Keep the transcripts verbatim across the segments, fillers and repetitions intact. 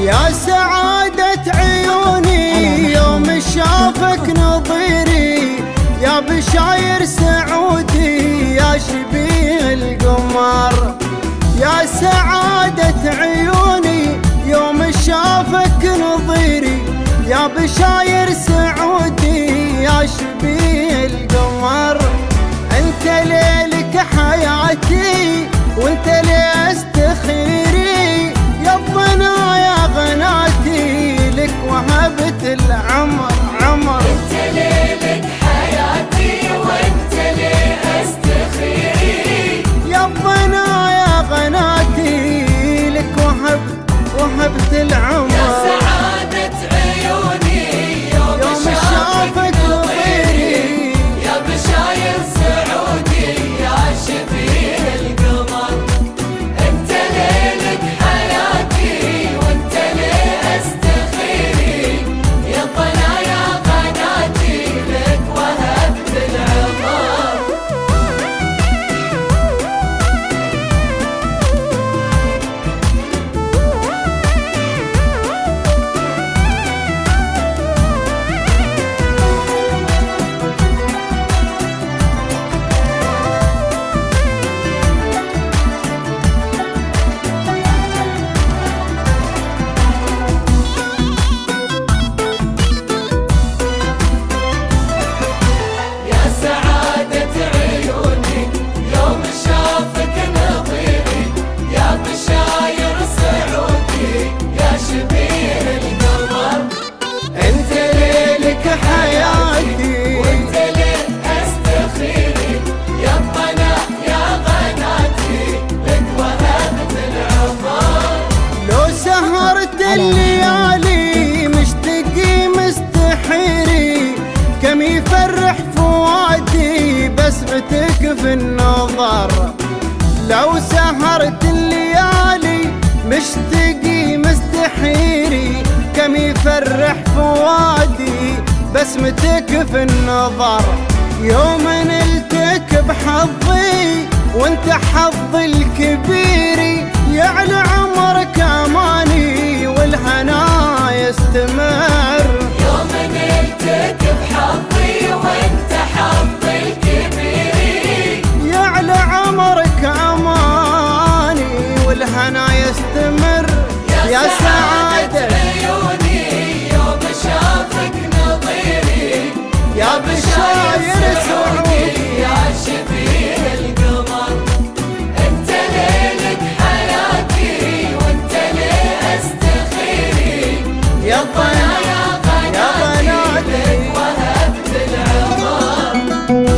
يا سعادة عيوني يوم شافك نظيري، يا بشاير سعودي يا شبيه القمر. يا سعادة عيوني يوم شافك نظيري، يا بشاير سعودي يا شبيه القمر. انت ليلك حياتي وانت لي استخيري، يبنا يا غناتي لك وهبت العمر عمر. انت ليلك حياتي وانت لي استخيري، يبنا يا غناتي لك وهبت وهبت العمر. يا سعادة عيوني يوم, يوم شافك نظيري، يا بشاير سعودي يا شبيه القمر. انت ليلك حياتي وانت لي استخيري، يبنا يا غناتي لك وهبت العمر. الليالي مشتقي مستحيري، كم يفرح فؤادي بسمتك في النظر. لو سهرت الليالي مشتقي مستحيري، كم يفرح فؤادي بسمتك في النظر. يوم نلتك بحظي وانت حظي الكبيري، يعلى عمرك اماني والهنا يستمر. يوم نلتك بحظي وانت حظي الكبيري، يعلى عمرك اماني والهنا يستمر. يا سعادة عيوني يوم شافك نظيري، يا بشاير سعودي يا شبيه القمر. انت ليلك حياتي وانت لي استخيري، يبنا يا غناتي لك وهبت العمر.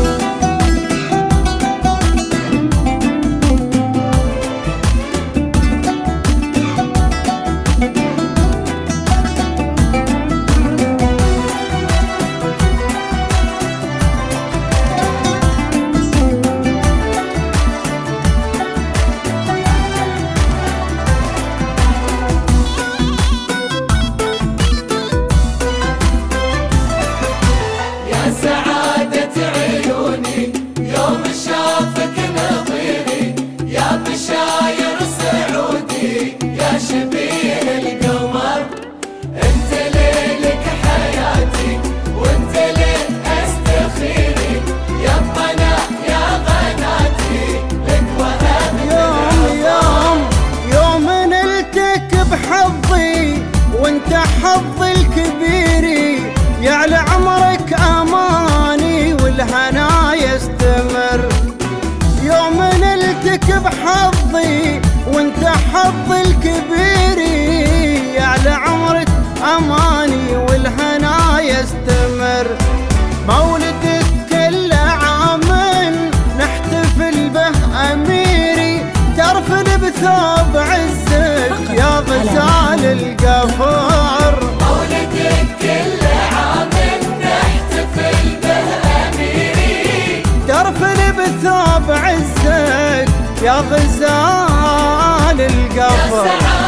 شبيه القمر. انت ليلك حياتي وانت لي استخيري، يبنا يا غناتي لك وهبت يوم يوم يوم نلتك بحظي وانت حظي الكبيري، يعلى عمرك اماني والهنا يستمر. يوم نلتك بحظي وانت حظي الكبيري، يعلى عمرك اماني والهنا يستمر. مولدك كل عام نحتفل به اميري، ترفل بثوب عزك يا غزال القفر. مولدك كل عام نحتفل به اميري، ترفل بثوب عزك يا غزال القفر.